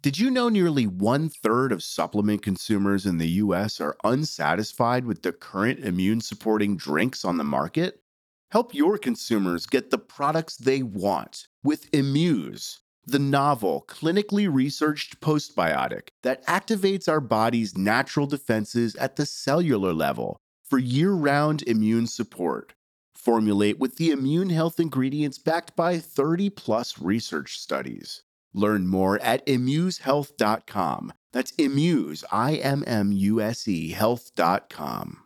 Did you know nearly 1/3 of supplement consumers in the US are unsatisfied with the current immune supporting drinks on the market? Help your consumers get the products they want with Immuse, the novel, clinically researched postbiotic that activates our body's natural defenses at the cellular level for year round immune support. Formulate with the immune health ingredients backed by 30 plus research studies. Learn more at imusehealth.com. That's Immuse, IMMUSE health.com.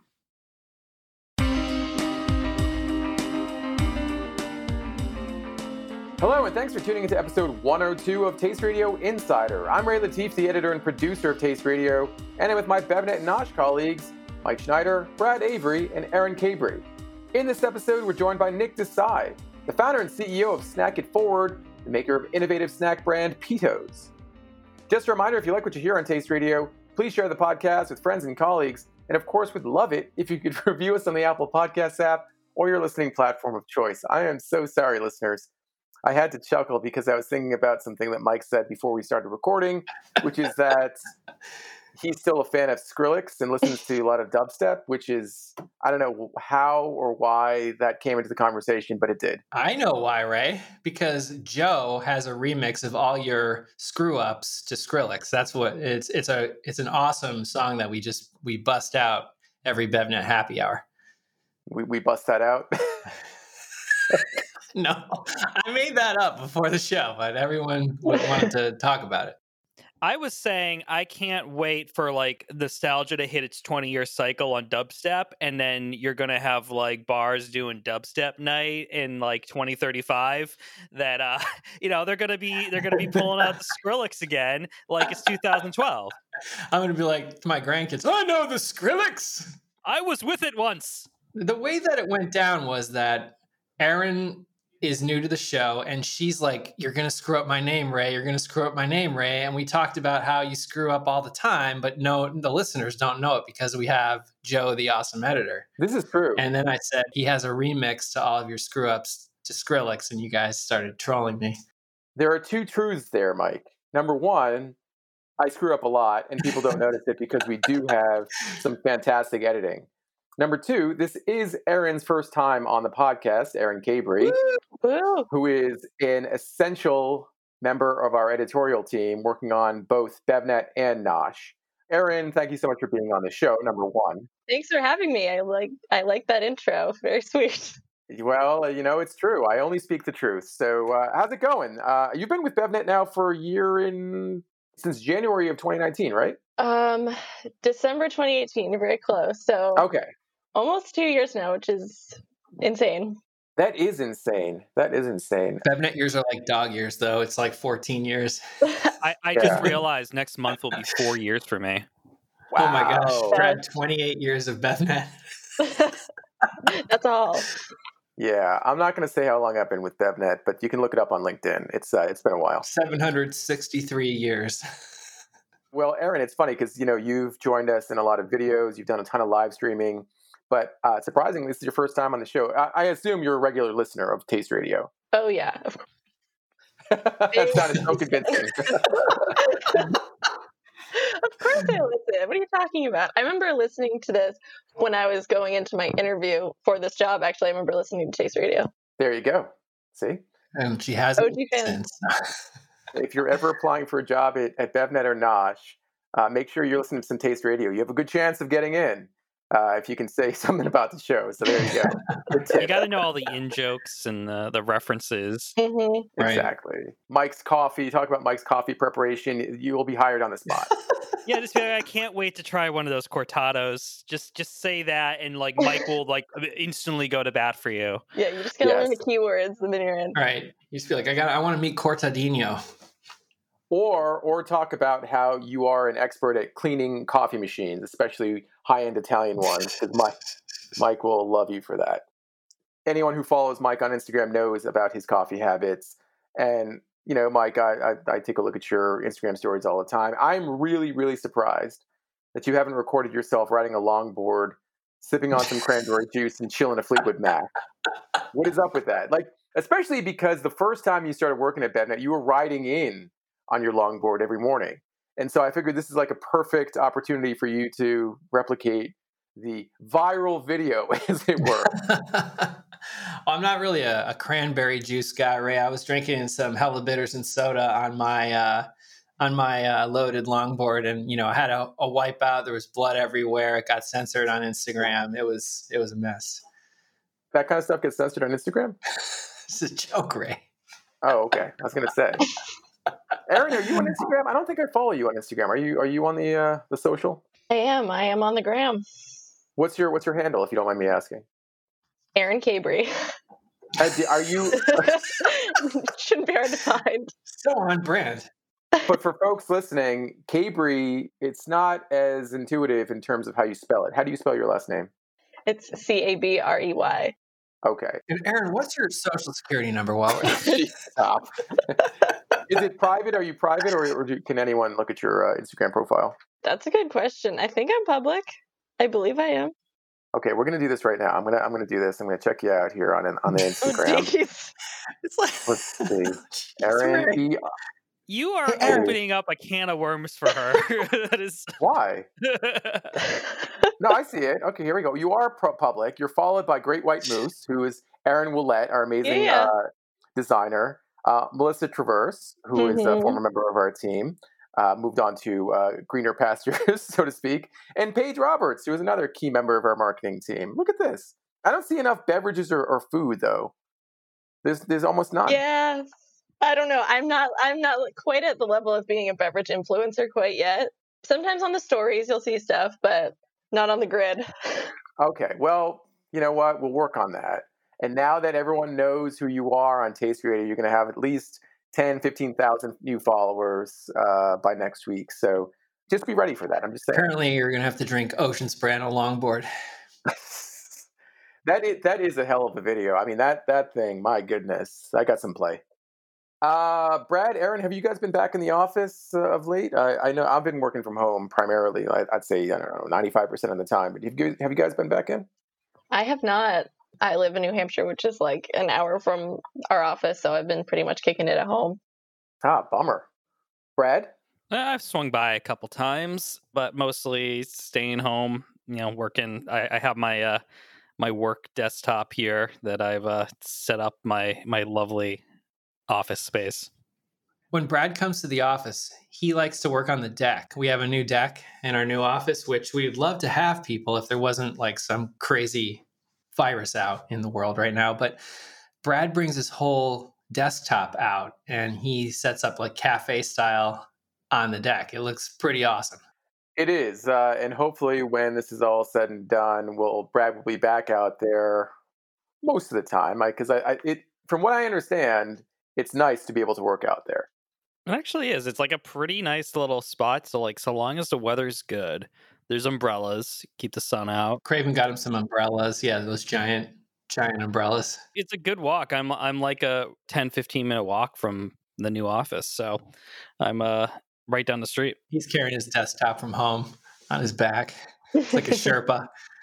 Hello, and thanks for tuning into episode 102 of Taste Radio Insider. I'm Ray Latif, the editor and producer of Taste Radio, and I'm with my BevNet and Nosh colleagues, Mike Schneider, Brad Avery, and Aaron Cabry. In this episode, we're joined by Nick Desai, the founder and CEO of Snack It Forward, the maker of innovative snack brand Pitos. Just a reminder, if you like what you hear on Taste Radio, please share the podcast with friends and colleagues, and of course, we'd love it if you could review us on the Apple Podcasts app or your listening platform of choice. I am so sorry, listeners. I had to chuckle because I was thinking about something that Mike said before we started recording, which is that he's still a fan of Skrillex and listens to a lot of dubstep, which is, I don't know how or why that came into the conversation, but it did. I know why, Ray, because Joe has a remix of all your screw ups to Skrillex. That's what it's an awesome song that we bust out every BevNet happy hour. We bust that out. No, I made that up before the show, but everyone wanted to talk about it. I was saying I can't wait for like nostalgia to hit its 20-year cycle on dubstep, and then you're gonna have like bars doing dubstep night in like 2035. That they're gonna be pulling out the Skrillex again, like it's 2012. I'm gonna be like to my grandkids, I know the Skrillex. I was with it once. The way that it went down was that Aaron is new to the show, and she's like, you're going to screw up my name, Ray. You're going to screw up my name, Ray. And we talked about how you screw up all the time, but no, the listeners don't know it because we have Joe, the awesome editor. This is true. And then I said, he has a remix to all of your screw ups to Skrillex, and you guys started trolling me. There are two truths there, Mike. Number one, I screw up a lot, and people don't notice it because we do have some fantastic editing. Number two, this is Aaron's first time on the podcast, Aaron Cabry, who is an essential member of our editorial team working on both BevNet and Nosh. Aaron, thank you so much for being on the show, number one. Thanks for having me. I like that intro. Very sweet. Well, it's true. I only speak the truth. So how's it going? You've been with BevNet now for a year since January of 2019, right? December 2018, very close. So okay. Almost 2 years now, which is insane. That is insane. BevNet years are like dog years, though. It's like 14 years. I just realized next month will be 4 years for me. Wow. Oh my gosh. Brad, 28 years of BevNet. That's all. Yeah, I'm not going to say how long I've been with BevNet, but you can look it up on LinkedIn. It's been a while. 763 years. Well, Aaron, it's funny because, you've joined us in a lot of videos. You've done a ton of live streaming. But surprisingly, this is your first time on the show. I assume you're a regular listener of Taste Radio. Oh, yeah. Of course. That sounded so convincing. Of course I listen. What are you talking about? I remember listening to this when I was going into my interview for this job. Actually, I remember listening to Taste Radio. There you go. See? And she hasn't since. If you're ever applying for a job at BevNet or Nosh, make sure you're listening to some Taste Radio. You have a good chance of getting in. If you can say something about the show. So there you go. You got to know all the in-jokes and the references. Mm-hmm. Right. Exactly. Mike's coffee. Talk about Mike's coffee preparation. You will be hired on the spot. Yeah, just be like, I can't wait to try one of those cortados. Just say that, and like Mike will like instantly go to bat for you. Yeah, you just gotta learn the keywords the minute you're in. All right. You just feel like I want to meet Cortadino. Or talk about how you are an expert at cleaning coffee machines, especially high-end Italian ones, because Mike will love you for that. Anyone who follows Mike on Instagram knows about his coffee habits. And, Mike, I take a look at your Instagram stories all the time. I'm really, really surprised that you haven't recorded yourself riding a longboard, sipping on some cranberry juice and chilling a Fleetwood Mac. What is up with that? Like, especially because the first time you started working at BevNet, you were riding in on your longboard every morning. And so I figured this is like a perfect opportunity for you to replicate the viral video, as it were. Well, I'm not really a cranberry juice guy, Ray. I was drinking some Hella Bitters and soda on my loaded longboard, and I had a wipeout. There was blood everywhere. It got censored on Instagram. It was a mess. That kind of stuff gets censored on Instagram? It's a joke, Ray. Oh, okay. I was going to say. Erin, are you on Instagram? I don't think I follow you on Instagram. Are you on the social? I am on the gram. What's your handle, if you don't mind me asking? Erin Cabry. Are you? Shouldn't be hard to find. So on brand. But for folks listening, Cabry, it's not as intuitive in terms of how you spell it. How do you spell your last name? It's Cabrey. Okay. And Erin, what's your social security number? Stop. Is it private? Are you private, or can anyone look at your Instagram profile? That's a good question. I think I'm public. I believe I am. Okay, we're gonna do this right now. I'm gonna do this. I'm gonna check you out here on the Instagram. It's like, let's see, Erin B. You are opening up a can of worms for her. That is why. No, I see it. Okay, here we go. You are public. You're followed by Great White Moose, who is Erin Willette, our amazing designer. Melissa Traverse, who is a former member of our team, moved on to greener pastures, so to speak. And Paige Roberts, who is another key member of our marketing team. Look at this. I don't see enough beverages or food, though. There's almost none. Yeah. I don't know. I'm not quite at the level of being a beverage influencer quite yet. Sometimes on the stories you'll see stuff, but not on the grid. Okay. Well, you know what? We'll work on that. And now that everyone knows who you are on Taste Radio, you're going to have at least 10, 15,000 new followers by next week. So just be ready for that. I'm just saying. Apparently, you're going to have to drink Ocean Spray on a longboard. That is a hell of a video. I mean, that thing, my goodness, I got some play. Brad, Erin, have you guys been back in the office of late? I know I've been working from home primarily. I'd say, I don't know, 95% of the time. But have you guys been back in? I have not. I live in New Hampshire, which is like an hour from our office, so I've been pretty much kicking it at home. Bummer. Brad? I've swung by a couple times, but mostly staying home, working. I have my my work desktop here that I've set up my lovely office space. When Brad comes to the office, he likes to work on the deck. We have a new deck in our new office, which we'd love to have people if there wasn't like some crazy virus out in the world right now. But Brad brings his whole desktop out and he sets up like cafe style on the deck. It looks pretty awesome. It is. And hopefully when this is all said and done, Brad will be back out there most of the time. Because from what I understand, it's nice to be able to work out there. It actually is. It's like a pretty nice little spot. So long as the weather's good, there's umbrellas, keep the sun out. Craven got him some umbrellas. Yeah, those giant umbrellas. It's a good walk. I'm like a 10, 15-minute walk from the new office. So I'm right down the street. He's carrying his desktop from home on his back. It's like a Sherpa.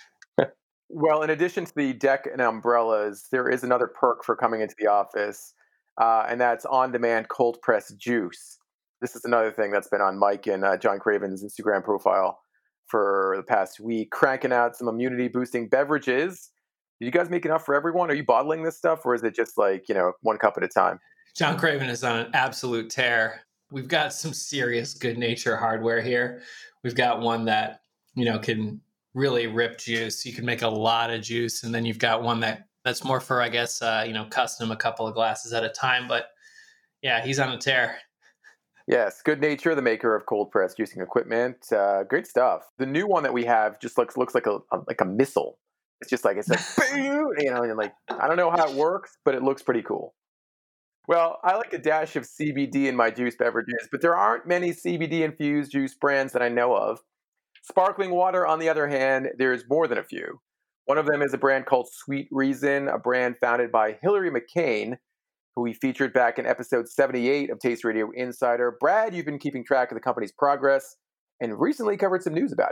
Well, in addition to the deck and umbrellas, there is another perk for coming into the office. And that's on-demand cold press juice. This is another thing that's been on Mike and John Craven's Instagram profile for the past week, cranking out some immunity-boosting beverages. Do you guys make enough for everyone? Are you bottling this stuff, or is it just like, one cup at a time? John Craven is on an absolute tear. We've got some serious Good Nature hardware here. We've got one that, can really rip juice. You can make a lot of juice, and then you've got one that's more for, I guess, custom a couple of glasses at a time. But yeah, he's on a tear. Yes, Good Nature, the maker of cold press juicing equipment. Great stuff. The new one that we have just looks like a missile. It's just like, it's like, and like, I don't know how it works, but it looks pretty cool. Well, I like a dash of CBD in my juice beverages, but there aren't many CBD-infused juice brands that I know of. Sparkling water, on the other hand, there's more than a few. One of them is a brand called Sweet Reason, a brand founded by Hillary McCain, who we featured back in episode 78 of Taste Radio Insider. Brad, you've been keeping track of the company's progress and recently covered some news about it.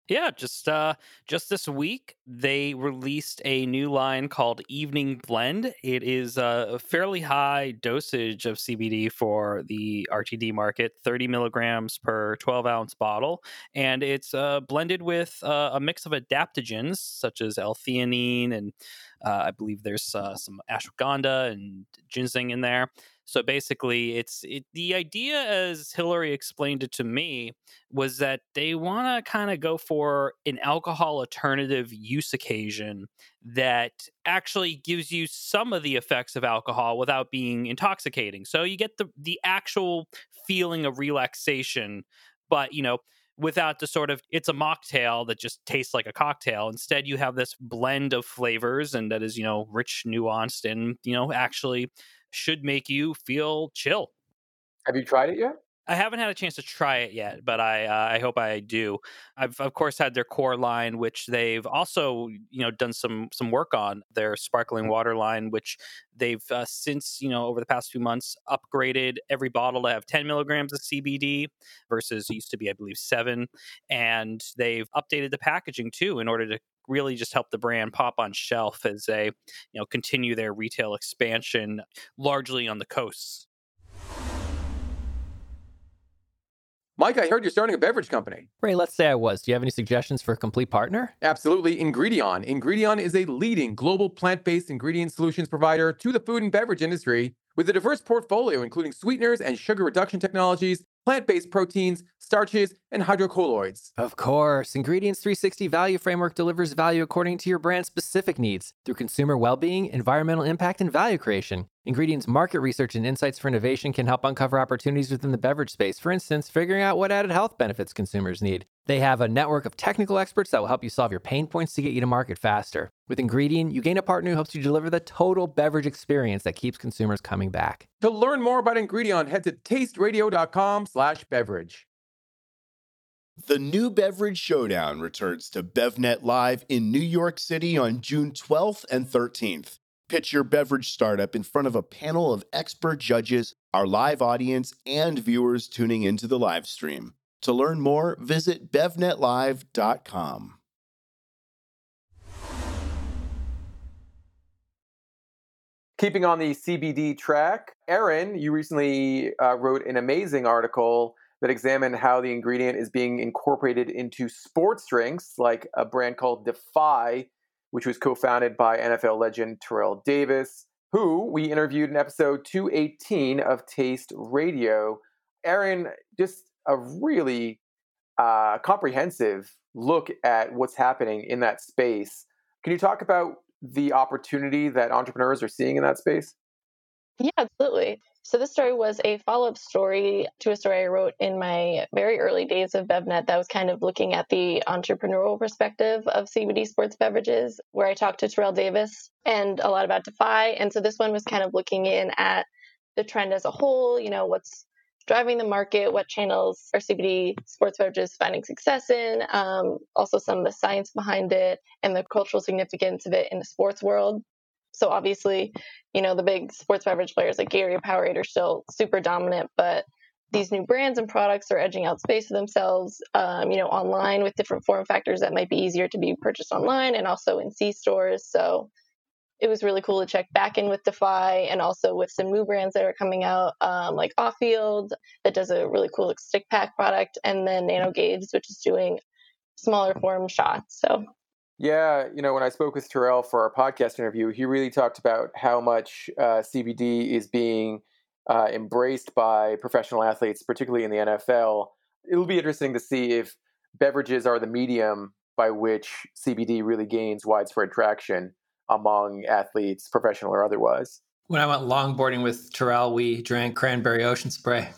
Yeah, just this week they released a new line called Evening Blend. It is a fairly high dosage of CBD for the RTD market, 30 milligrams per 12-ounce bottle, and it's blended with a mix of adaptogens such as L-theanine and I believe there's some ashwagandha and ginseng in there. So basically, the idea, as Hillary explained it to me, was that they want to kind of go for an alcohol alternative use occasion that actually gives you some of the effects of alcohol without being intoxicating. So you get the actual feeling of relaxation, but without the sort of it's a mocktail that just tastes like a cocktail. Instead, you have this blend of flavors and that is, rich, nuanced, and actually should make you feel chill. Have you tried it yet? I haven't had a chance to try it yet, but I hope I do. I've of course had their core line, which they've also done some work on their sparkling water line, which they've since over the past few months upgraded every bottle to have 10 milligrams of CBD versus used to be I believe 7, and they've updated the packaging too in order to really just help the brand pop on shelf as they continue their retail expansion largely on the coasts. Mike, I heard you're starting a beverage company. Ray, let's say I was. Do you have any suggestions for a complete partner? Absolutely. Ingredion. Ingredion is a leading global plant-based ingredient solutions provider to the food and beverage industry with a diverse portfolio including sweeteners and sugar reduction technologies, plant-based proteins, starches, and hydrocolloids. Of course. Ingredients 360 Value Framework delivers value according to your brand's specific needs through consumer well-being, environmental impact, and value creation. Ingredients market research and insights for innovation can help uncover opportunities within the beverage space. For instance, figuring out what added health benefits consumers need. They have a network of technical experts that will help you solve your pain points to get you to market faster. With Ingredion, you gain a partner who helps you deliver the total beverage experience that keeps consumers coming back. To learn more about Ingredion, head to tasteradio.com/beverage. The New Beverage Showdown returns to BevNet Live in New York City on June 12th and 13th. Pitch your beverage startup in front of a panel of expert judges, our live audience, and viewers tuning into the live stream. To learn more, visit bevnetlive.com. Keeping on the CBD track, Aaron, you recently wrote an amazing article that examined how the ingredient is being incorporated into sports drinks, like a brand called Defy, which was co-founded by NFL legend Terrell Davis, who we interviewed in episode 218 of Taste Radio. Aaron, just a really comprehensive look at what's happening in that space. Can you talk about the opportunity that entrepreneurs are seeing in that space? Yeah, absolutely. So this story was a follow-up story to a story I wrote in my very early days of BevNet that was kind of looking at the entrepreneurial perspective of CBD sports beverages, where I talked to Terrell Davis and a lot about Defy. And so this one was kind of looking in at the trend as a whole, what's driving the market, what channels are CBD sports beverages finding success in, also some of the science behind it and the cultural significance of it in the sports world. So obviously, the big sports beverage players like Gatorade, Powerade are still super dominant, but these new brands and products are edging out space for themselves, online with different form factors that might be easier to be purchased online and also in C-stores. So it was really cool to check back in with Defy and also with some new brands that are coming out, like Off Field, that does a really cool stick pack product, and then Nano Gauge, which is doing smaller form shots. So yeah, when I spoke with Terrell for our podcast interview, he really talked about how much CBD is being embraced by professional athletes, particularly in the NFL. It'll be interesting to see if beverages are the medium by which CBD really gains widespread traction among athletes, professional or otherwise. When I went longboarding with Terrell, we drank cranberry ocean spray.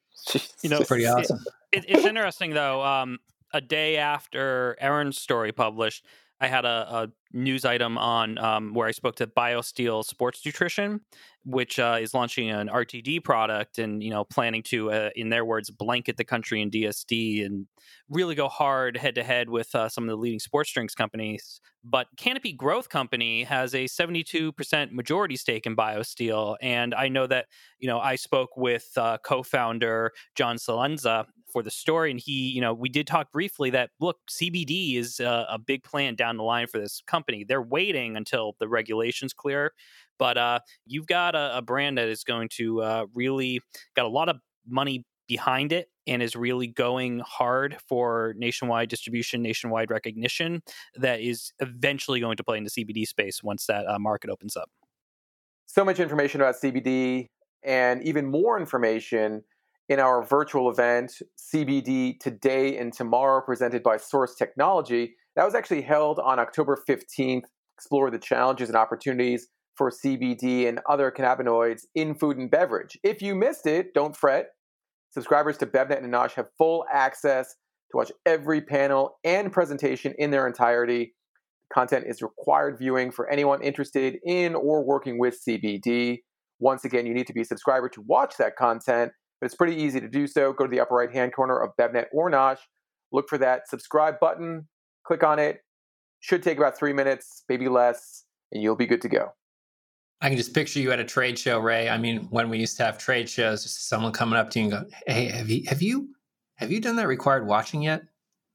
It's pretty awesome. It's interesting, though. A day after Aaron's story published, I had a news item on where I spoke to BioSteel Sports Nutrition, which is launching an RTD product and, planning to, in their words, blanket the country in DSD and really go hard head-to-head with some of the leading sports drinks companies. But Canopy Growth Company has a 72% majority stake in BioSteel. And I know that, I spoke with co-founder John Salenza for the story. And we did talk briefly that, look, CBD is a big plan down the line for this company. They're waiting until the regulations clear. But you've got a brand that is going to really got a lot of money behind it and is really going hard for nationwide distribution, nationwide recognition that is eventually going to play in the CBD space once that market opens up. So much information about CBD and even more information in our virtual event, CBD Today and Tomorrow, presented by Source Technology. That was actually held on October 15th. Explore the challenges and opportunities for CBD and other cannabinoids in food and beverage. If you missed it, don't fret. Subscribers to BevNet and Nosh have full access to watch every panel and presentation in their entirety. Content is required viewing for anyone interested in or working with CBD. Once again, you need to be a subscriber to watch that content, but it's pretty easy to do so. Go to the upper right-hand corner of BevNet or Nosh, look for that subscribe button, click on it. Should take about 3 minutes, maybe less, and you'll be good to go. I can just picture you at a trade show, Ray. I mean, when we used to have trade shows, just someone coming up to you and go, "Hey, have you done that required watching yet?"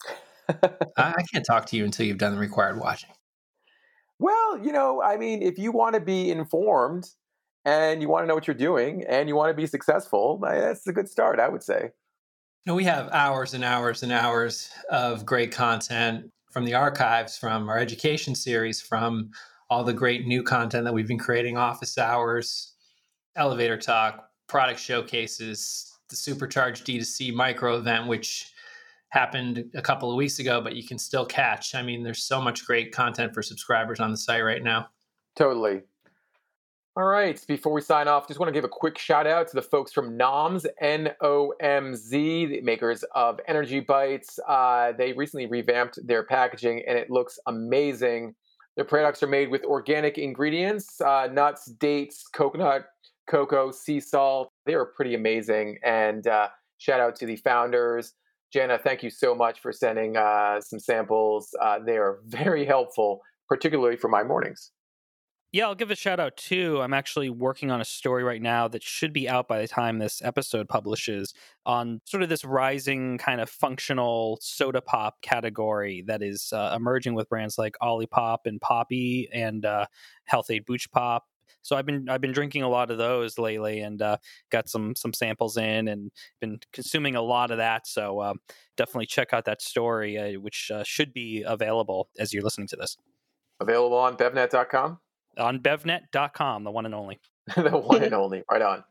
I can't talk to you until you've done the required watching. Well, if you want to be informed and you want to know what you're doing and you want to be successful, that's a good start, I would say. We have hours and hours and hours of great content from the archives, from our education series, from all the great new content that we've been creating, office hours, elevator talk, product showcases, the Supercharged D2C micro event, which happened a couple of weeks ago, but you can still catch. I mean, there's so much great content for subscribers on the site right now. Totally. All right. Before we sign off, just want to give a quick shout out to the folks from NOMZ, N-O-M-Z, the makers of Energy Bites. They recently revamped their packaging and it looks amazing. Their products are made with organic ingredients, nuts, dates, coconut, cocoa, sea salt. They are pretty amazing. And shout out to the founders. Jana, thank you so much for sending some samples. They are very helpful, particularly for my mornings. Yeah, I'll give a shout out too. I'm actually working on a story right now that should be out by the time this episode publishes on sort of this rising kind of functional soda pop category that is emerging with brands like Olipop and Poppy and Health-Ade Booch Pop. So I've been drinking a lot of those lately and got some samples in and been consuming a lot of that. So definitely check out that story, which should be available as you're listening to this. Available on bevnet.com? On bevnet.com, the one and only. The one and only. Right on.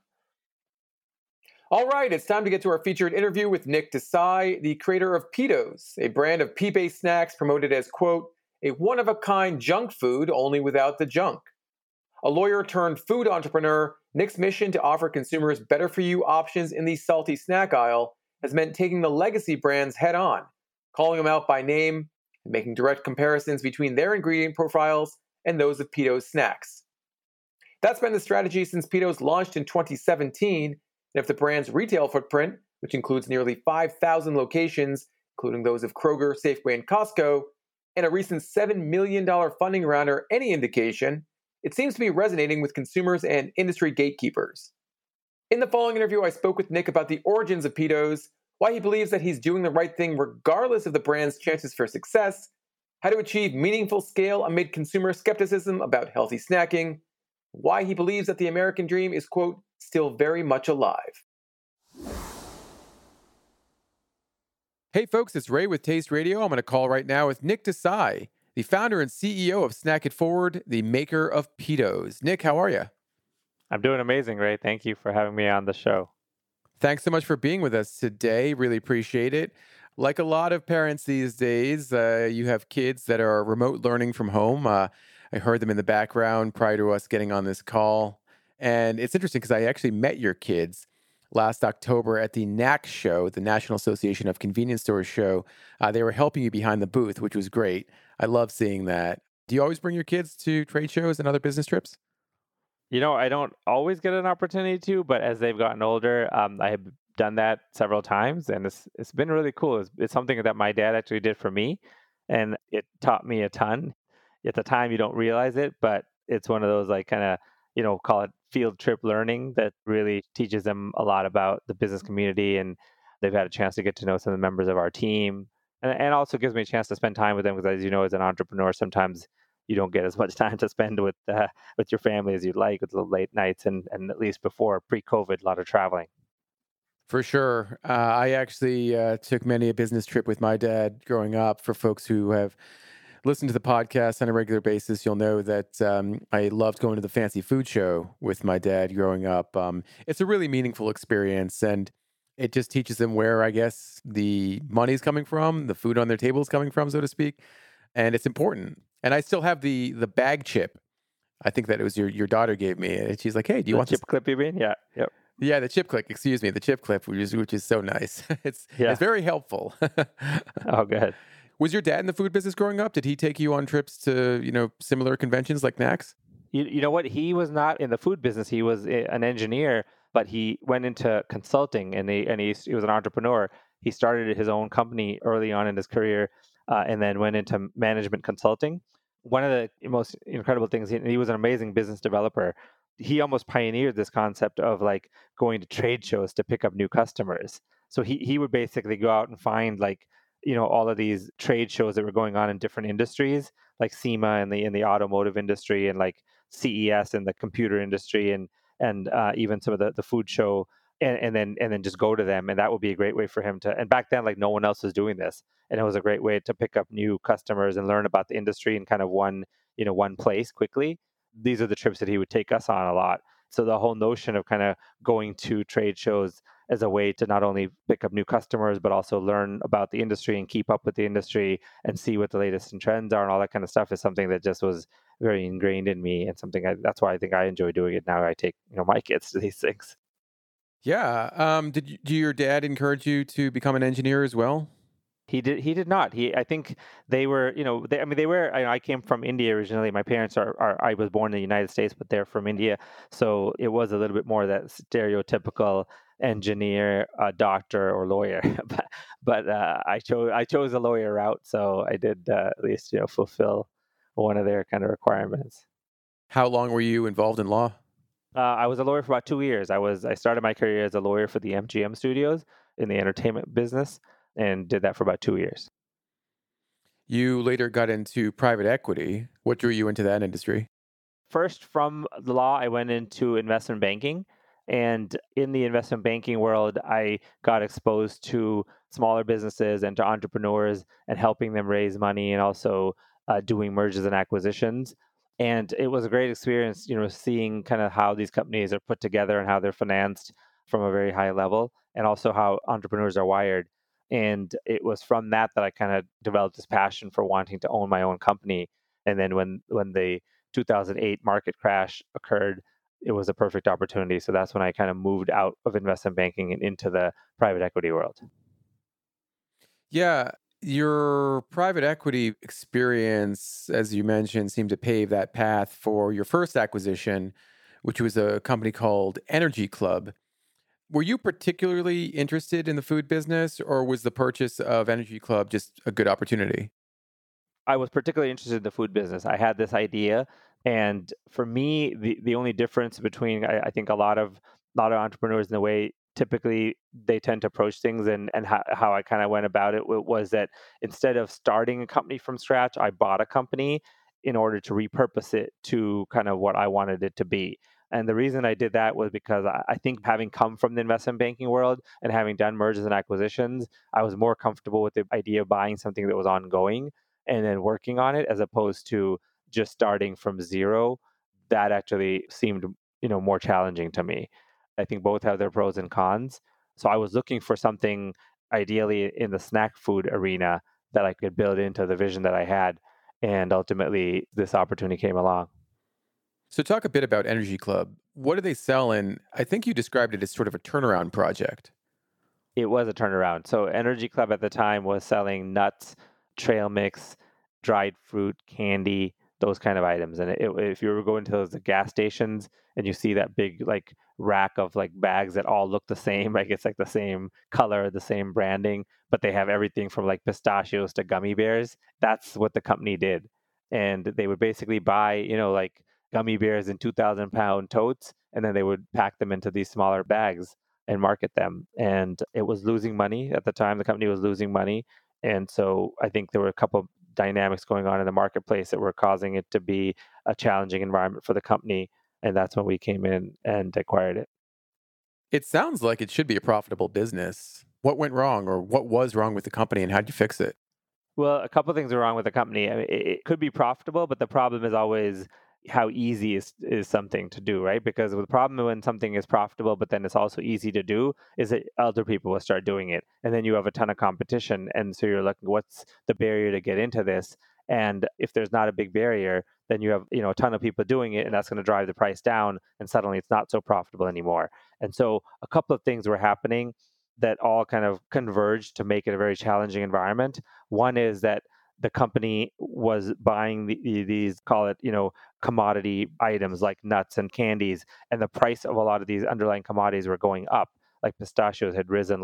All right, it's time to get to our featured interview with Nick Desai, the creator of Pitos, a brand of pea-based snacks promoted as, quote, a one-of-a-kind junk food only without the junk. A lawyer turned food entrepreneur, Nick's mission to offer consumers better-for-you options in the salty snack aisle has meant taking the legacy brands head-on, calling them out by name, and making direct comparisons between their ingredient profiles and those of Pitos snacks. That's been the strategy since Pitos launched in 2017, and if the brand's retail footprint, which includes nearly 5,000 locations, including those of Kroger, Safeway, and Costco, and a recent $7 million funding round are any indication, it seems to be resonating with consumers and industry gatekeepers. In the following interview, I spoke with Nick about the origins of Pitos, why he believes that he's doing the right thing regardless of the brand's chances for success, how to achieve meaningful scale amid consumer skepticism about healthy snacking, why he believes that the American dream is, quote, still very much alive. Hey folks, it's Ray with Taste Radio. I'm going to call right now with Nick Desai, the founder and CEO of Snack It Forward, the maker of Pitos. Nick, how are you? I'm doing amazing, Ray. Thank you for having me on the show. Thanks so much for being with us today. Really appreciate it. Like a lot of parents these days, you have kids that are remote learning from home. I heard them in the background prior to us getting on this call. And it's interesting because I actually met your kids last October at the NAC show, the National Association of Convenience Stores show. They were helping you behind the booth, which was great. I love seeing that. Do you always bring your kids to trade shows and other business trips? I don't always get an opportunity to, but as they've gotten older, I have done that several times, and it's been really cool. It's something that my dad actually did for me, and it taught me a ton. At the time, you don't realize it, but it's one of those call it field trip learning that really teaches them a lot about the business community and They've had a chance to get to know some of the members of our team, and also gives me a chance to spend time with them because, as you know, as an entrepreneur, sometimes you don't get as much time to spend with your family as you'd like, with the late nights and at least before pre-COVID, a lot of traveling. For sure. I actually took many a business trip with my dad growing up. For folks who have listened to the podcast on a regular basis, you'll know that I loved going to the fancy food show with my dad growing up. It's a really meaningful experience, and it just teaches them where, I guess, the money's coming from, the food on their table is coming from, so to speak. And it's important. And I still have the bag chip. I think that it was your daughter gave me, and she's like, "Hey, do you want chip this clip? You mean? Yeah. Yep. Yeah, the chip clip. Excuse me, the chip clip, which is so nice. It's very helpful. Oh, good. Was your dad in the food business growing up? Did he take you on trips to similar conventions like NACS? You know what? He was not in the food business. He was an engineer, but he went into consulting, and he was an entrepreneur. He started his own company early on in his career, and then went into management consulting. One of the most incredible things, he was an amazing business developer. He almost pioneered this concept of like going to trade shows to pick up new customers. So he would basically go out and find all of these trade shows that were going on in different industries, like SEMA in the automotive industry, and like CES in the computer industry, and even some of the food show, and then just go to them. And that would be a great way for him to. And back then, like, no one else was doing this, and it was a great way to pick up new customers and learn about the industry in kind of one place quickly. These are the trips that he would take us on a lot. So the whole notion of kind of going to trade shows as a way to not only pick up new customers, but also learn about the industry and keep up with the industry and see what the latest and trends are and all that kind of stuff is something that just was very ingrained in me, and something that's why I think I enjoy doing it now. I take my kids to these things. Yeah. Do your dad encourage you to become an engineer as well? He did not. I think they were, they were, I came from India originally. My parents I was born in the United States, but they're from India. So it was a little bit more that stereotypical engineer, doctor, or lawyer. but I chose a lawyer route. So I did at least, fulfill one of their kind of requirements. How long were you involved in law? I was a lawyer for about 2 years. I started my career as a lawyer for the MGM Studios in the entertainment business, and did that for about 2 years. You later got into private equity. What drew you into that industry? First, from the law, I went into investment banking. And in the investment banking world, I got exposed to smaller businesses and to entrepreneurs and helping them raise money, and also doing mergers and acquisitions. And it was a great experience, seeing kind of how these companies are put together and how they're financed from a very high level, and also how entrepreneurs are wired. And it was from that I kind of developed this passion for wanting to own my own company. And then when the 2008 market crash occurred, it was a perfect opportunity. So that's when I kind of moved out of investment banking and into the private equity world. Yeah, your private equity experience, as you mentioned, seemed to pave that path for your first acquisition, which was a company called Energy Club. Were you particularly interested in the food business, or was the purchase of Energy Club just a good opportunity? I was particularly interested in the food business. I had this idea, and for me, the only difference between I think a lot of entrepreneurs in the way typically they tend to approach things, and how I kind of went about it was that instead of starting a company from scratch, I bought a company in order to repurpose it to kind of what I wanted it to be. And the reason I did that was because I think, having come from the investment banking world and having done mergers and acquisitions, I was more comfortable with the idea of buying something that was ongoing and then working on it, as opposed to just starting from zero. That actually seemed, more challenging to me. I think both have their pros and cons. So I was looking for something ideally in the snack food arena that I could build into the vision that I had. And ultimately, this opportunity came along. So talk a bit about Energy Club. What do they sell? And I think you described it as sort of a turnaround project. It was a turnaround. So Energy Club at the time was selling nuts, trail mix, dried fruit, candy, those kind of items. And if you were going to the gas stations and you see that big like rack of like bags that all look the same, like it's like the same color, the same branding, but they have everything from like pistachios to gummy bears. That's what the company did. And they would basically buy, like gummy bears in 2,000-pound totes, and then they would pack them into these smaller bags. and market them. And it was losing money at the time. The company was losing money. And so I think there were a couple of dynamics going on in the marketplace that were causing it to be a challenging environment for the company. And that's when we came in and acquired it. It sounds like it should be a profitable business. What went wrong, or what was wrong with the company, and how did you fix it? Well, a couple of things are wrong with the company. I mean, it could be profitable, but the problem is always how easy is something to do, right? Because the problem when something is profitable, but then it's also easy to do, is that other people will start doing it, and then you have a ton of competition, and so you're looking, what's the barrier to get into this? And if there's not a big barrier, then you have a ton of people doing it, and that's going to drive the price down, and suddenly it's not so profitable anymore. And so a couple of things were happening that all kind of converged to make it a very challenging environment. One is that the company was buying these, call it, commodity items like nuts and candies, and the price of a lot of these underlying commodities were going up. Like pistachios had risen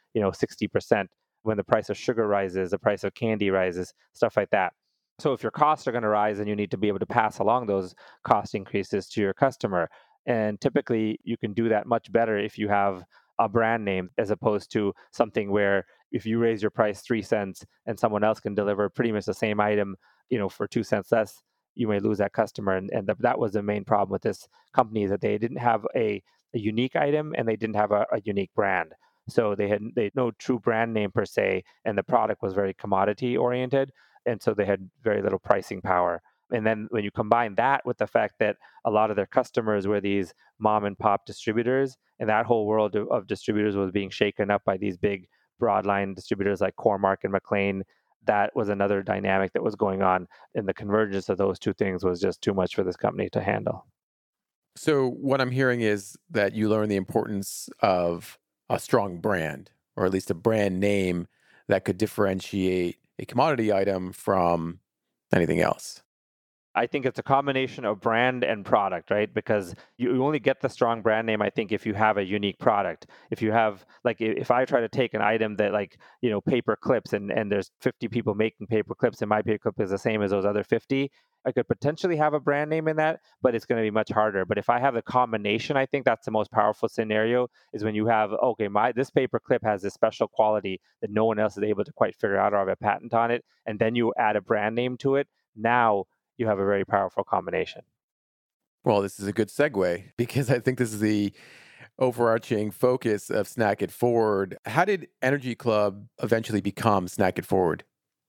60%. When the price of sugar rises, the price of candy rises, stuff like that. So if your costs are going to rise, then you need to be able to pass along those cost increases to your customer. And typically, you can do that much better if you have a brand name, as opposed to something where if you raise your price 3 cents and someone else can deliver pretty much the same item, for 2 cents less, you may lose that customer. And that was the main problem with this company, is that they didn't have a unique item, and they didn't have a unique brand. So they had no true brand name per se, and the product was very commodity oriented. And so they had very little pricing power. And then when you combine that with the fact that a lot of their customers were these mom and pop distributors, and that whole world of distributors was being shaken up by these big broadline distributors like Core-Mark and McLean, that was another dynamic that was going on. And the convergence of those two things was just too much for this company to handle. So what I'm hearing is that you learn the importance of a strong brand, or at least a brand name that could differentiate a commodity item from anything else. I think it's a combination of brand and product, right? Because you only get the strong brand name, I think, if you have a unique product. If you have, if I try to take an item that, paper clips, and there's 50 people making paper clips, and my paper clip is the same as those other 50, I could potentially have a brand name in that, but it's going to be much harder. But if I have the combination, I think that's the most powerful scenario, is when you have, this paper clip has this special quality that no one else is able to quite figure out or have a patent on it, and then you add a brand name to it. Now you have a very powerful combination. Well, this is a good segue, because I think this is the overarching focus of Snack It Forward. How did Energy Club eventually become Snack It Forward?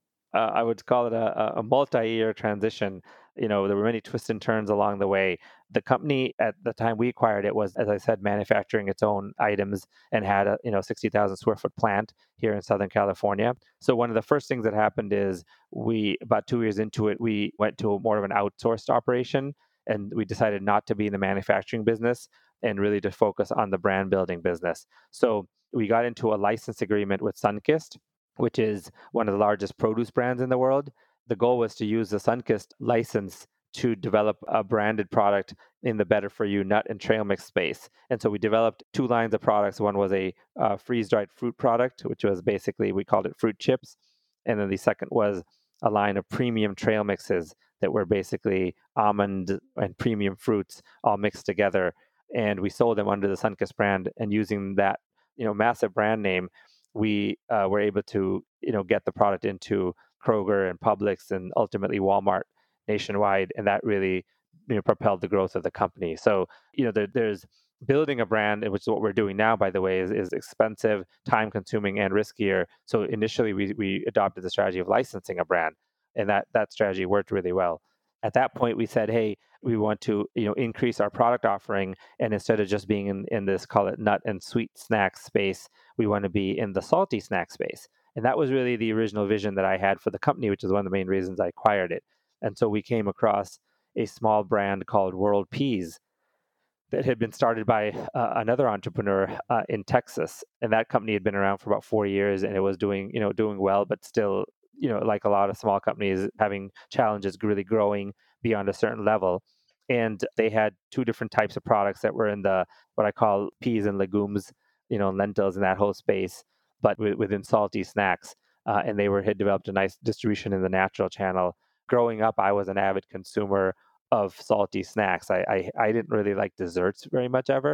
I would call it a multi-year transition. There were many twists and turns along the way. The company at the time we acquired it was, as I said, manufacturing its own items, and had a 60,000 square foot plant here in Southern California. So one of the first things that happened is, about 2 years into it, we went to more of an outsourced operation, and we decided not to be in the manufacturing business and really to focus on the brand building business. So we got into a license agreement with Sunkist, which is one of the largest produce brands in the world. The goal was to use the Sunkist license to develop a branded product in the better for you nut and trail mix space. And so we developed 2 lines of products. One was a freeze-dried fruit product, which was basically, we called it fruit chips. And then the second was a line of premium trail mixes that were basically almond and premium fruits all mixed together. And we sold them under the Sunkist brand, and using that massive brand name, we were able to get the product into Kroger and Publix and ultimately Walmart nationwide, and that really propelled the growth of the company. So there's building a brand, which is what we're doing now, by the way, is expensive, time consuming, and riskier. So initially we adopted the strategy of licensing a brand, and that strategy worked really well. At that point, we said, hey, we want to increase our product offering, and instead of just being in this, call it, nut and sweet snack space, we want to be in the salty snack space. And that was really the original vision that I had for the company, which is one of the main reasons I acquired it. And so we came across a small brand called World Peas that had been started by another entrepreneur in Texas. And that company had been around for about 4 years, and it was doing well, but still, like a lot of small companies, having challenges really growing beyond a certain level. And they had 2 different types of products that were in the, what I call, peas and legumes, lentils in that whole space, but within salty snacks. And they had developed a nice distribution in the natural channel. Growing up, I was an avid consumer of salty snacks. I didn't really like desserts very much ever,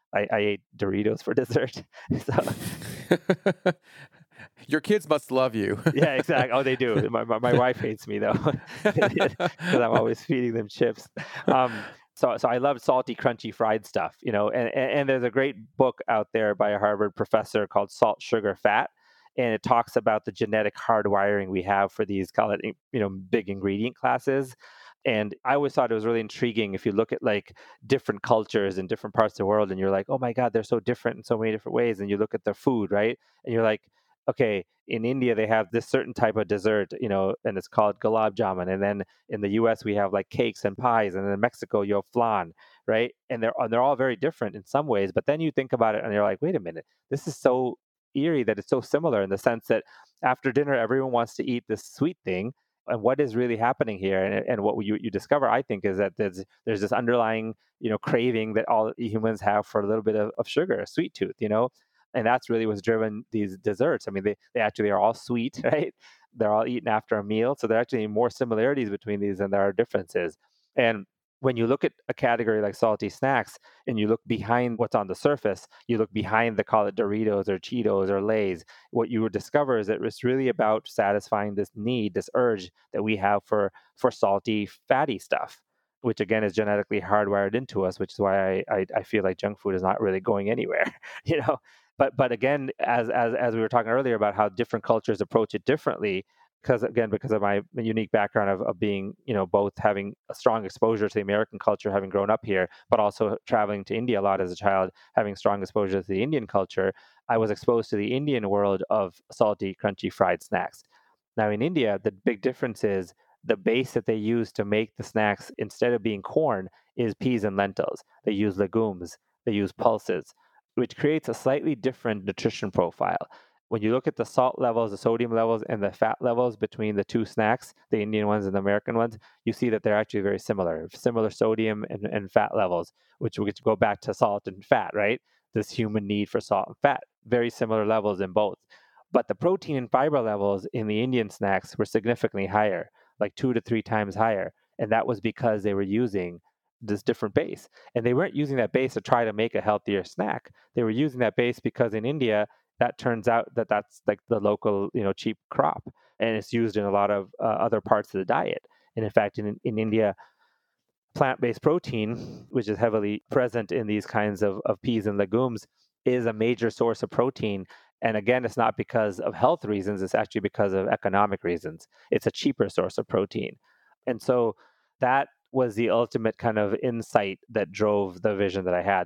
I ate Doritos for dessert. So Your kids must love you. yeah, exactly. Oh, they do. My wife hates me though, because I'm always feeding them chips. So I love salty, crunchy, fried stuff, and there's a great book out there by a Harvard professor called Salt, Sugar, Fat. And it talks about the genetic hardwiring we have for these, call it, big ingredient classes. And I always thought it was really intriguing if you look at like different cultures in different parts of the world and you're like, oh my God, they're so different in so many different ways. And you look at their food, right? And you're like, okay, in India, they have this certain type of dessert, and it's called gulab jamun. And then in the US, we have like cakes and pies. And in Mexico, you have flan, right? And they're all very different in some ways. But then you think about it and you're like, wait a minute, this is so eerie that it's so similar in the sense that after dinner, everyone wants to eat this sweet thing. And what is really happening here, and what you discover, I think, is that there's this underlying craving that all humans have for a little bit of sugar, a sweet tooth, and that's really what's driven these desserts. I mean, they actually are all sweet, right? They're all eaten after a meal, so there are actually more similarities between these than there are differences. And when you look at a category like salty snacks and you look behind what's on the surface, you look behind the, call it Doritos or Cheetos or Lay's, what you would discover is that it's really about satisfying this need, this urge that we have for salty, fatty stuff, which again is genetically hardwired into us, which is why I feel like junk food is not really going anywhere, But again, as we were talking earlier about how different cultures approach it differently, because of my unique background of being, both having a strong exposure to the American culture, having grown up here, but also traveling to India a lot as a child, having strong exposure to the Indian culture, I was exposed to the Indian world of salty, crunchy, fried snacks. Now in India, the big difference is the base that they use to make the snacks, instead of being corn, is peas and lentils. They use legumes, they use pulses, which creates a slightly different nutrition profile. When you look at the salt levels, the sodium levels, and the fat levels between the two snacks, the Indian ones and the American ones, you see that they're actually very similar sodium and fat levels, which go back to salt and fat, right? This human need for salt and fat, very similar levels in both. But the protein and fiber levels in the Indian snacks were significantly higher, like 2 to 3 times higher. And that was because they were using this different base. And they weren't using that base to try to make a healthier snack. They were using that base because in India, that turns out that's like the local, cheap crop. And it's used in a lot of other parts of the diet. And in fact, in India, plant-based protein, which is heavily present in these kinds of peas and legumes, is a major source of protein. And again, it's not because of health reasons, it's actually because of economic reasons. It's a cheaper source of protein. And so that was the ultimate kind of insight that drove the vision that I had.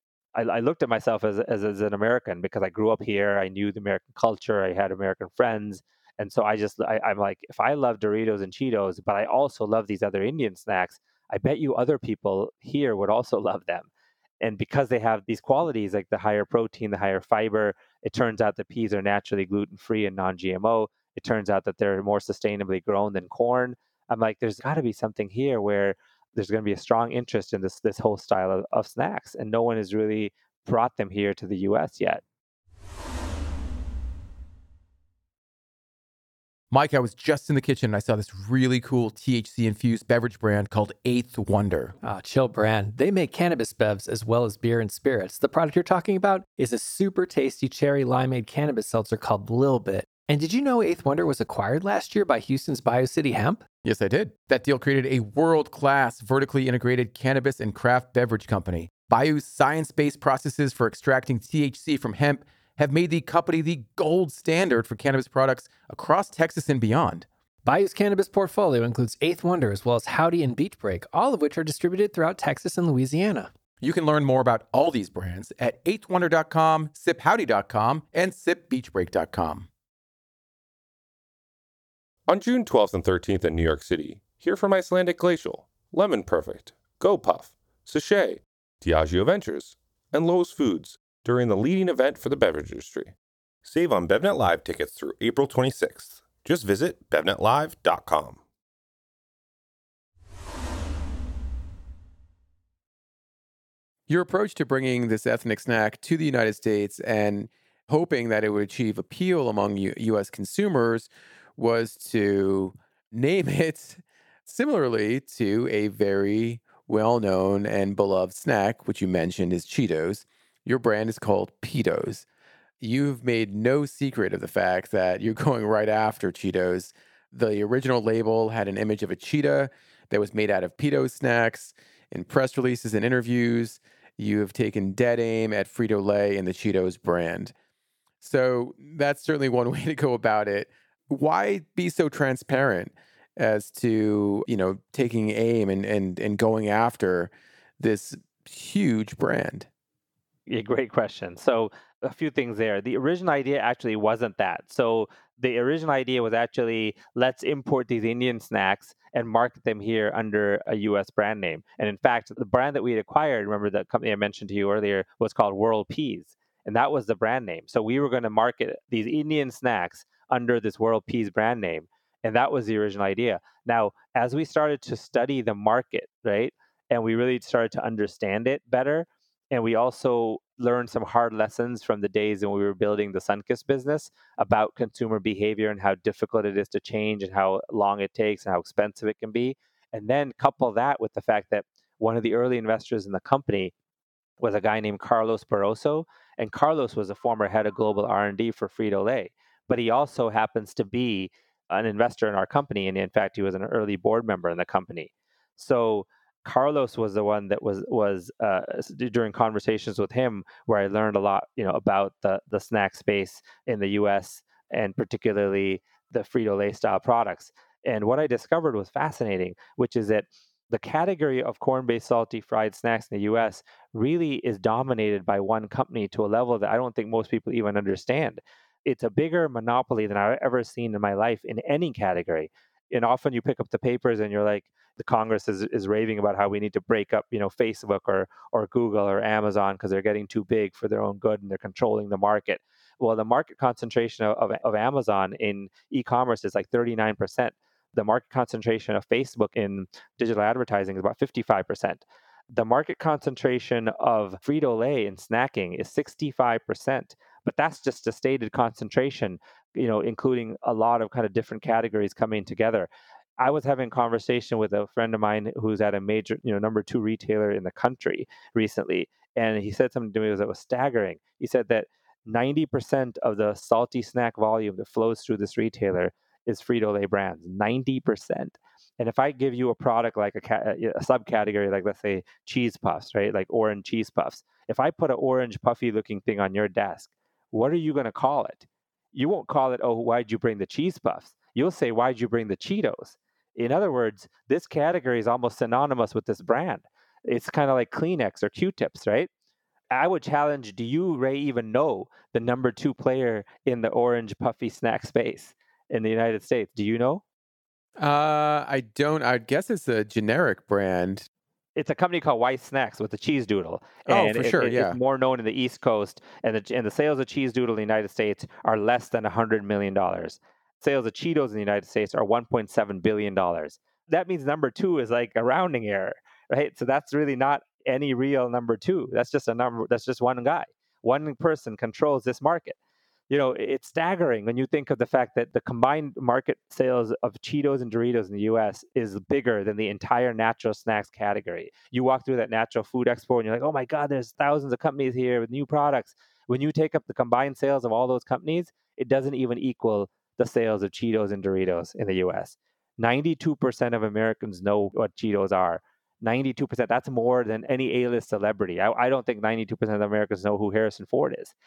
I looked at myself as an American because I grew up here. I knew the American culture. I had American friends. And so I'm like, if I love Doritos and Cheetos, but I also love these other Indian snacks, I bet you other people here would also love them. And because they have these qualities, like the higher protein, the higher fiber, it turns out that peas are naturally gluten-free and non-GMO. It turns out that they're more sustainably grown than corn. I'm like, there's got to be something here where there's going to be a strong interest in this whole style of snacks. And no one has really brought them here to the US yet. Mike, I was just in the kitchen and I saw this really cool THC-infused beverage brand called Eighth Wonder. Chill brand. They make cannabis bevs as well as beer and spirits. The product you're talking about is a super tasty cherry limeade cannabis seltzer called Lil Bit. And did you know Eighth Wonder was acquired last year by Houston's BioCity Hemp? Yes, I did. That deal created a world-class vertically integrated cannabis and craft beverage company. Bio's science-based processes for extracting THC from hemp have made the company the gold standard for cannabis products across Texas and beyond. Bio's cannabis portfolio includes Eighth Wonder as well as Howdy and Beach Break, all of which are distributed throughout Texas and Louisiana. You can learn more about all these brands at eighthwonder.com, siphowdy.com, and sipbeachbreak.com. On June 12th and 13th in New York City, hear from Icelandic Glacial, Lemon Perfect, GoPuff, Sachet, Diageo Ventures, and Lowe's Foods during the leading event for the beverage industry. Save on BevNet Live tickets through April 26th. Just visit bevnetlive.com. Your approach to bringing this ethnic snack to the United States and hoping that it would achieve appeal among U.S. consumers was to name it similarly to a very well-known and beloved snack, which you mentioned is Cheetos. Your brand is called Peetos. You've made no secret of the fact that you're going right after Cheetos. The original label had an image of a cheetah that was made out of Peetos snacks. In press releases and interviews, you have taken dead aim at Frito-Lay and the Cheetos brand. So that's certainly one way to go about it. Why be so transparent as to, taking aim and going after this huge brand? Yeah, great question. So a few things there. The original idea actually wasn't that. So the original idea was actually, let's import these Indian snacks and market them here under a US brand name. And in fact, the brand that we had acquired, remember the company I mentioned to you earlier, was called World Peas. And that was the brand name. So we were going to market these Indian snacks under this World Peas brand name. And that was the original idea. Now, as we started to study the market, right, and we really started to understand it better, and we also learned some hard lessons from the days when we were building the Sunkist business about consumer behavior and how difficult it is to change and how long it takes and how expensive it can be. And then couple that with the fact that one of the early investors in the company was a guy named Carlos Barroso. And Carlos was a former head of global R&D for Frito-Lay. But he also happens to be an investor in our company. And in fact, he was an early board member in the company. So Carlos was the one that was during conversations with him where I learned a lot, about the snack space in the U.S. and particularly the Frito-Lay style products. And what I discovered was fascinating, which is that the category of corn-based salty fried snacks in the U.S. really is dominated by one company to a level that I don't think most people even understand. It's a bigger monopoly than I've ever seen in my life in any category. And often you pick up the papers and you're like, the Congress is raving about how we need to break up, Facebook or Google or Amazon because they're getting too big for their own good and they're controlling the market. Well, the market concentration of Amazon in e-commerce is like 39%. The market concentration of Facebook in digital advertising is about 55%. The market concentration of Frito-Lay in snacking is 65%. But that's just a stated concentration, including a lot of kind of different categories coming together. I was having a conversation with a friend of mine who's at a major, number 2 retailer in the country recently. And he said something to me that was staggering. He said that 90% of the salty snack volume that flows through this retailer is Frito-Lay brands, 90%. And if I give you a product like a subcategory, like let's say cheese puffs, right? Like orange cheese puffs. If I put an orange puffy looking thing on your desk, what are you going to call it? You won't call it, oh, why'd you bring the cheese puffs? You'll say, why'd you bring the Cheetos? In other words, this category is almost synonymous with this brand. It's kind of like Kleenex or Q-tips, right? I would challenge, do you, Ray, even know the number 2 player in the orange puffy snack space in the United States? Do you know? I don't. I guess it's a generic brand. It's a company called White Snacks with the Cheese Doodle. And for sure, yeah. It's more known in the East Coast, and the sales of Cheese Doodle in the United States are less than $100 million. Sales of Cheetos in the United States are $1.7 billion. That means number 2 is like a rounding error, right? So that's really not any real number 2. That's just a number. That's just one guy. One person controls this market. It's staggering when you think of the fact that the combined market sales of Cheetos and Doritos in the U.S. is bigger than the entire natural snacks category. You walk through that natural food expo and you're like, oh my God, there's thousands of companies here with new products. When you take up the combined sales of all those companies, it doesn't even equal the sales of Cheetos and Doritos in the U.S. 92% of Americans know what Cheetos are. 92%, that's more than any A-list celebrity. I don't think 92% of Americans know who Harrison Ford is,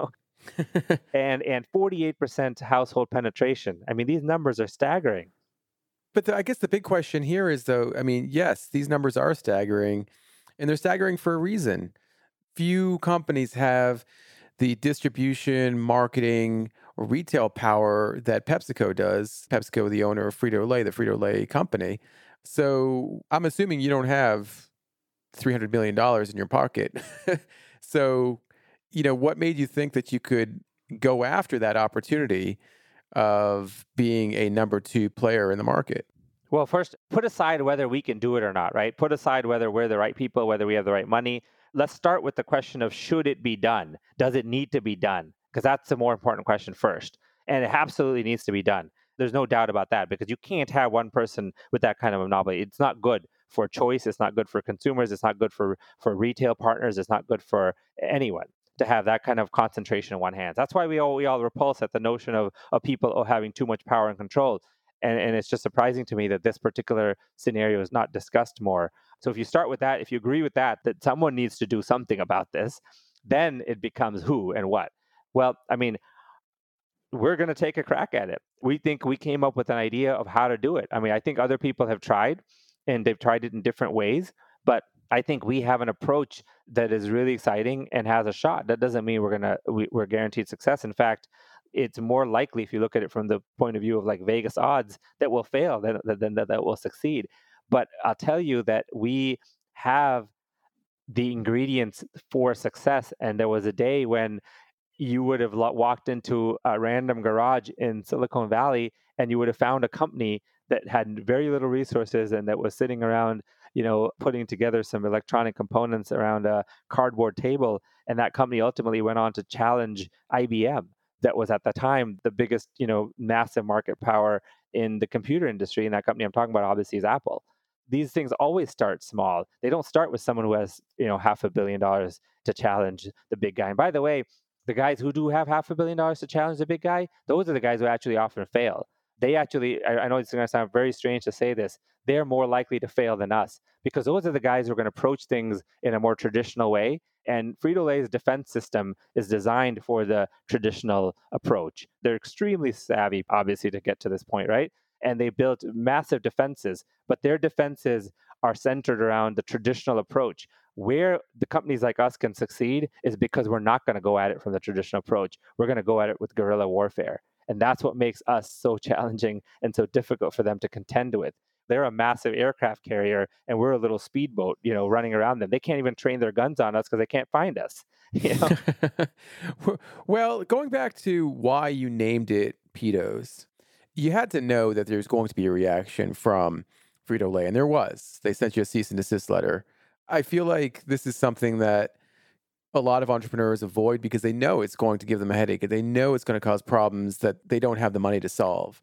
and 48% household penetration. I mean, these numbers are staggering. But I guess the big question here is, though, yes, these numbers are staggering, and they're staggering for a reason. Few companies have the distribution, marketing, or retail power that PepsiCo does. PepsiCo, the owner of Frito-Lay, the Frito-Lay company. So I'm assuming you don't have $300 million in your pocket. So, what made you think that you could go after that opportunity of being a number 2 player in the market? Well, first, put aside whether we can do it or not, right? Put aside whether we're the right people, whether we have the right money. Let's start with the question of, should it be done? Does it need to be done? Because that's the more important question first. And it absolutely needs to be done. There's no doubt about that, because you can't have one person with that kind of monopoly. It's not good for choice. It's not good for consumers. It's not good for retail partners. It's not good for anyone to have that kind of concentration in one hand. That's why we all repulse at the notion of people having too much power and control. And it's just surprising to me that this particular scenario is not discussed more. So if you start with that, if you agree with that someone needs to do something about this, then it becomes who and what. Well, I mean, we're going to take a crack at it. We think we came up with an idea of how to do it. I mean, I think other people have tried, and they've tried it in different ways, but I think we have an approach that is really exciting and has a shot. That doesn't mean we're guaranteed success. In fact, it's more likely, if you look at it from the point of view of like Vegas odds, that we'll fail than that we'll succeed. But I'll tell you that we have the ingredients for success. And there was a day when you would have walked into a random garage in Silicon Valley and you would have found a company that had very little resources and that was sitting around, putting together some electronic components around a cardboard table. And that company ultimately went on to challenge IBM. That was at the time the biggest, massive market power in the computer industry. And that company I'm talking about obviously is Apple. These things always start small. They don't start with someone who has, $500 million to challenge the big guy. And by the way, the guys who do have $500 million to challenge the big guy, those are the guys who actually often fail. They actually, I know it's going to sound very strange to say this, they're more likely to fail than us because those are the guys who are going to approach things in a more traditional way. And Frito-Lay's defense system is designed for the traditional approach. They're extremely savvy, obviously, to get to this point, right? And they built massive defenses, but their defenses are centered around the traditional approach. Where the companies like us can succeed is because we're not going to go at it from the traditional approach. We're going to go at it with guerrilla warfare. And that's what makes us so challenging and so difficult for them to contend with. They're a massive aircraft carrier and we're a little speedboat, running around them. They can't even train their guns on us because they can't find us. Well, going back to why you named it Pitos, you had to know that there's going to be a reaction from Frito-Lay, and there was. They sent you a cease and desist letter. I feel like this is something that a lot of entrepreneurs avoid because they know it's going to give them a headache and they know it's going to cause problems that they don't have the money to solve.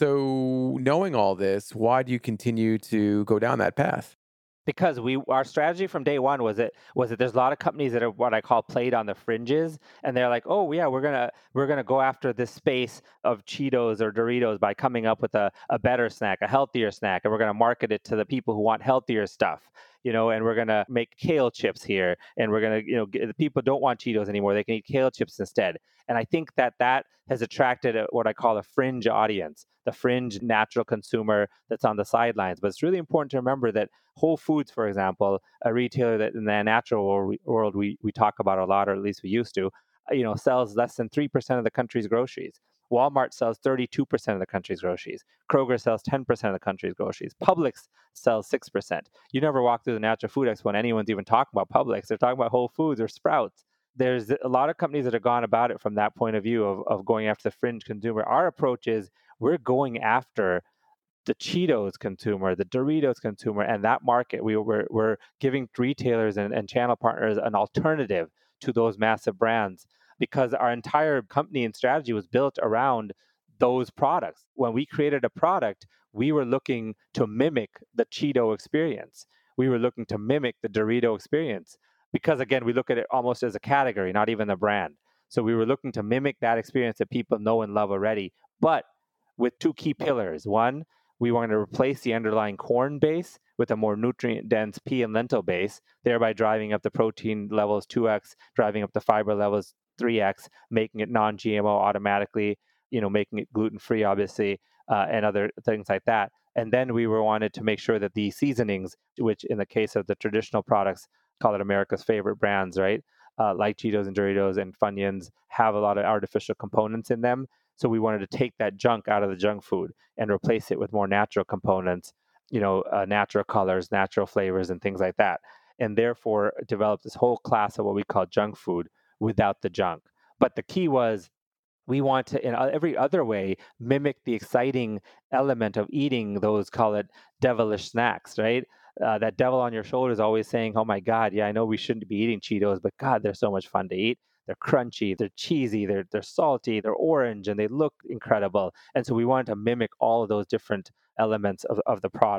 So knowing all this, why do you continue to go down that path? Because our strategy from day one was that there's a lot of companies that are what I call played on the fringes, and they're like, oh yeah, we're gonna go after this space of Cheetos or Doritos by coming up with a better snack, a healthier snack, and we're gonna market it to the people who want healthier stuff, and we're gonna make kale chips here, and we're gonna, the people don't want Cheetos anymore, they can eat kale chips instead. And I think that has attracted what I call a fringe audience, the fringe natural consumer that's on the sidelines. But it's really important to remember that Whole Foods, for example, a retailer that in the natural world we talk about a lot, or at least we used to, sells less than 3% of the country's groceries. Walmart sells 32% of the country's groceries. Kroger sells 10% of the country's groceries. Publix sells 6%. You never walk through the Natural Food Expo and anyone's even talking about Publix. They're talking about Whole Foods or Sprouts. There's a lot of companies that have gone about it from that point of view of going after the fringe consumer. Our approach is we're going after the Cheetos consumer, the Doritos consumer, and that market. We're giving retailers and channel partners an alternative to those massive brands because our entire company and strategy was built around those products. When we created a product, we were looking to mimic the Cheeto experience. We were looking to mimic the Dorito experience. Because again, we look at it almost as a category, not even a brand. So we were looking to mimic that experience that people know and love already, but with two key pillars. One, we wanted to replace the underlying corn base with a more nutrient-dense pea and lentil base, thereby driving up the protein levels 2x, driving up the fiber levels 3x, making it non-GMO automatically, making it gluten-free, obviously, and other things like that. And then we wanted to make sure that the seasonings, which in the case of the traditional products, call it America's favorite brands, right? Like Cheetos and Doritos and Funyuns have a lot of artificial components in them. So we wanted to take that junk out of the junk food and replace it with more natural components, natural colors, natural flavors, and things like that. And therefore developed this whole class of what we call junk food without the junk. But the key was we want to, in every other way, mimic the exciting element of eating those, call it devilish snacks, right? That devil on your shoulder is always saying, oh my God, yeah, I know we shouldn't be eating Cheetos, but God, they're so much fun to eat. They're crunchy, they're cheesy, they're salty, they're orange, and they look incredible. And so we wanted to mimic all of those different elements of the product.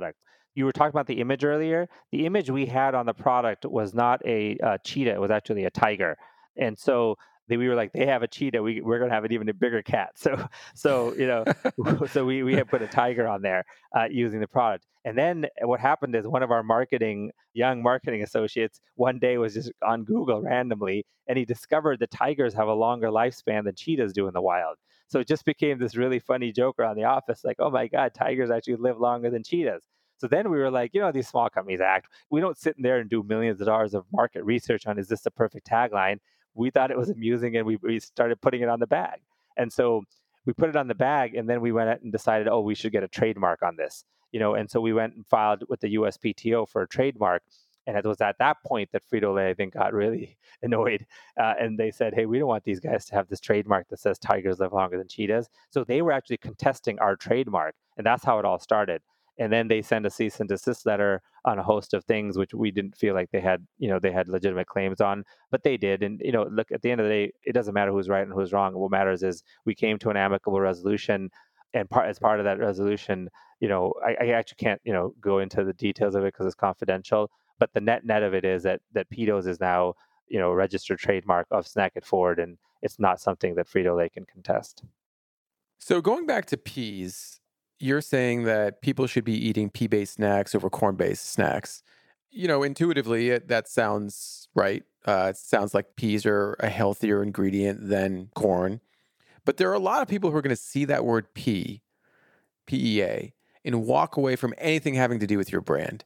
You were talking about the image earlier. The image we had on the product was not a cheetah; it was actually a tiger. And so we were like, they have a cheetah, we're going to have an even bigger cat. So so we had put a tiger on there using the product. And then what happened is one of our young marketing associates one day was just on Google randomly, and he discovered that tigers have a longer lifespan than cheetahs do in the wild. So it just became this really funny joke around the office, like, oh my God, tigers actually live longer than cheetahs. So then we were like, these small companies act. We don't sit in there and do millions of dollars of market research on, is this the perfect tagline? We thought it was amusing, and we started putting it on the bag. And so we put it on the bag, and then we went out and decided, we should get a trademark on this. And so we went and filed with the USPTO for a trademark. And it was at that point that Frito-Lay, I think, got really annoyed. And they said, hey, we don't want these guys to have this trademark that says tigers live longer than cheetahs. So they were actually contesting our trademark. And that's how it all started. And then they sent a cease and desist letter on a host of things, which we didn't feel like they had legitimate claims on, but they did. And, look, at the end of the day, it doesn't matter who's right and who's wrong. What matters is we came to an amicable resolution. And as part of that resolution, I actually can't, go into the details of it because it's confidential. But the net of it is that Peetos is now, a registered trademark of Snack It Forward, and it's not something that Frito-Lay can contest. So going back to peas, you're saying that people should be eating pea-based snacks over corn-based snacks. Intuitively, that sounds right. It sounds like peas are a healthier ingredient than corn. But there are a lot of people who are going to see that word pea, PEA, and walk away from anything having to do with your brand.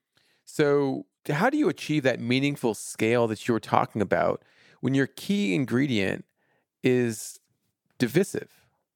So how do you achieve that meaningful scale that you were talking about when your key ingredient is divisive?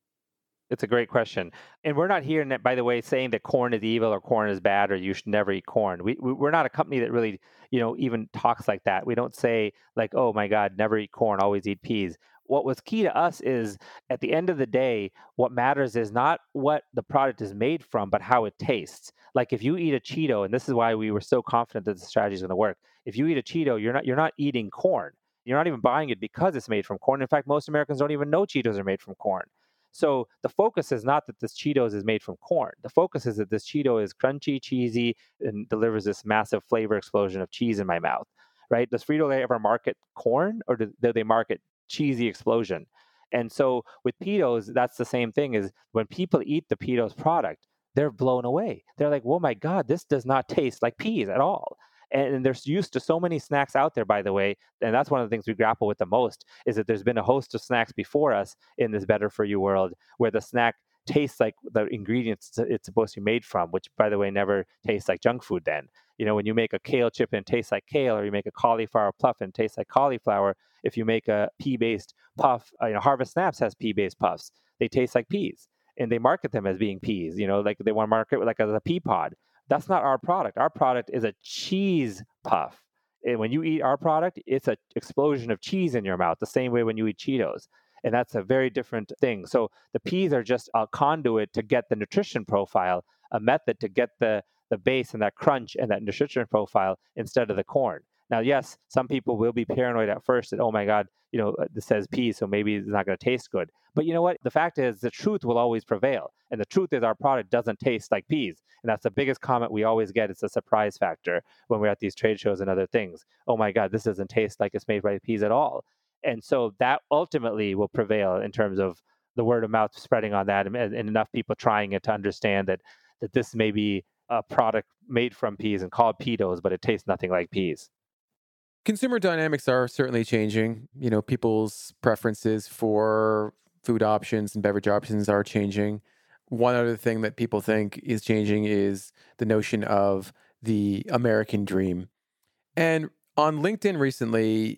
It's a great question. And we're not here, by the way, saying that corn is evil or corn is bad or you should never eat corn. We're not a company that really, even talks like that. We don't say like, oh my God, never eat corn, always eat peas. What was key to us is at the end of the day, what matters is not what the product is made from, but how it tastes. Like if you eat a Cheeto, and this is why we were so confident that the strategy is going to work. If you eat a Cheeto, you're not eating corn. You're not even buying it because it's made from corn. In fact, most Americans don't even know Cheetos are made from corn. So the focus is not that this Cheetos is made from corn. The focus is that this Cheeto is crunchy, cheesy, and delivers this massive flavor explosion of cheese in my mouth, right? Does Frito-Lay ever market corn, or do they market cheesy explosion? And so with Peetos, that's the same thing. Is when people eat the Peetos product, they're blown away. They're like, oh my God, this does not taste like peas at all. And they're used to so many snacks out there, by the way. And that's one of the things we grapple with the most, is that there's been a host of snacks before us in this better for you world where the snack tastes like the ingredients it's supposed to be made from, which, by the way, never tastes like junk food then. When you make a kale chip and it tastes like kale, or you make a cauliflower puff and it tastes like cauliflower, if you make a pea-based puff, Harvest Snaps has pea-based puffs. They taste like peas, and they market them as being peas, like they want to market it like as a pea pod. That's not our product. Our product is a cheese puff. And when you eat our product, it's an explosion of cheese in your mouth, the same way when you eat Cheetos. And that's a very different thing. So the peas are just a conduit to get the nutrition profile, a method to get the base and that crunch and that nutrition profile instead of the corn. Now, yes, some people will be paranoid at first that, oh my God, this says peas, so maybe it's not going to taste good. But you know what? The fact is the truth will always prevail. And the truth is our product doesn't taste like peas. And that's the biggest comment we always get. It's a surprise factor when we're at these trade shows and other things. Oh my God, this doesn't taste like it's made by peas at all. And so that ultimately will prevail in terms of the word of mouth spreading on that, and enough people trying it to understand that this may be a product made from peas and called Peetos, but it tastes nothing like peas. Consumer dynamics are certainly changing. People's preferences for food options and beverage options are changing. One other thing that people think is changing is the notion of the American dream. And on LinkedIn recently,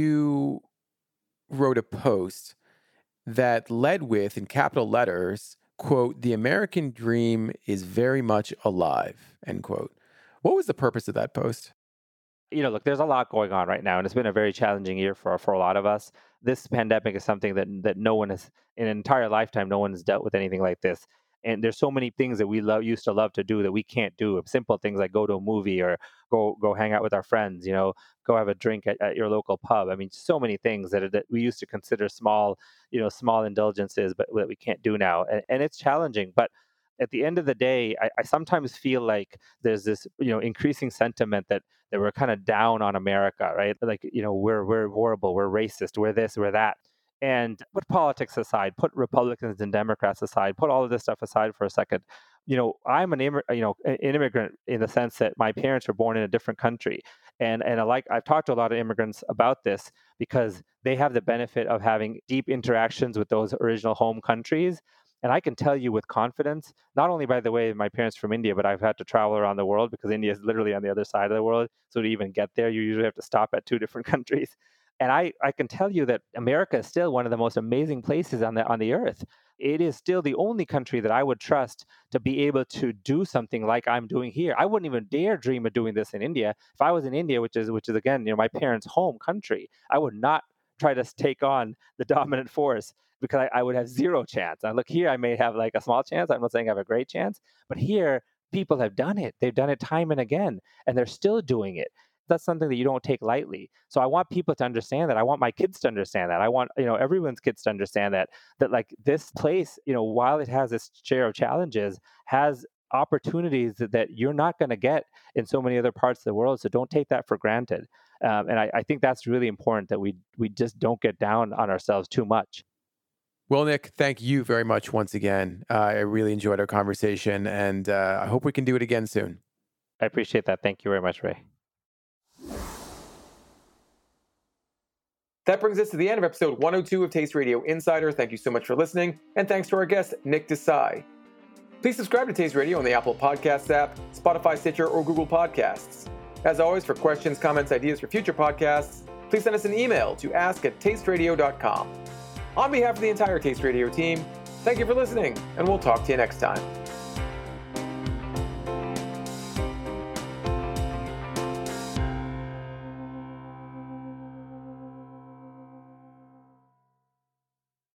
you wrote a post that led with, in capital letters, quote, "The American dream is very much alive," end quote. What was the purpose of that post? Look, there's a lot going on right now, and it's been a very challenging year for a lot of us. This pandemic is something that no one has, in an entire lifetime, no one has dealt with anything like this. And there's so many things that we used to love to do that we can't do. Simple things like go to a movie or go hang out with our friends, go have a drink at your local pub. I mean, so many things that we used to consider small indulgences, but that we can't do now. And it's challenging. But at the end of the day, I sometimes feel like there's this, increasing sentiment that we're kind of down on America, right? Like, we're horrible, we're racist, we're this, we're that. And put politics aside, put Republicans and Democrats aside, put all of this stuff aside for a second. I'm an immigrant in the sense that my parents were born in a different country. And I've talked to a lot of immigrants about this because they have the benefit of having deep interactions with those original home countries. And I can tell you with confidence, not only by the way, my parents from India, but I've had to travel around the world because India is literally on the other side of the world. So to even get there, you usually have to stop at 2 different countries. And I can tell you that America is still one of the most amazing places on the earth. It is still the only country that I would trust to be able to do something like I'm doing here. I wouldn't even dare dream of doing this in India. If I was in India, which is again, my parents' home country, I would not try to take on the dominant force because I would have zero chance. And look, here I may have like a small chance. I'm not saying I have a great chance, but here people have done it. They've done it time and again, and they're still doing it. That's something that you don't take lightly. So I want people to understand that. I want my kids to understand that. I want, everyone's kids to understand that like this place, while it has its share of challenges, has opportunities that you're not going to get in so many other parts of the world. So don't take that for granted. And I think that's really important that we just don't get down on ourselves too much. Well, Nick, thank you very much once again. I really enjoyed our conversation, and I hope we can do it again soon. I appreciate that. Thank you very much, Ray. That brings us to the end of episode 102 of Taste Radio Insider. Thank you so much for listening, and thanks to our guest, Nick Desai. Please subscribe to Taste Radio on the Apple Podcasts app, Spotify, Stitcher, or Google Podcasts. As always, for questions, comments, ideas for future podcasts, please send us an email to ask@tasteradio.com. On behalf of the entire Taste Radio team, thank you for listening, and we'll talk to you next time.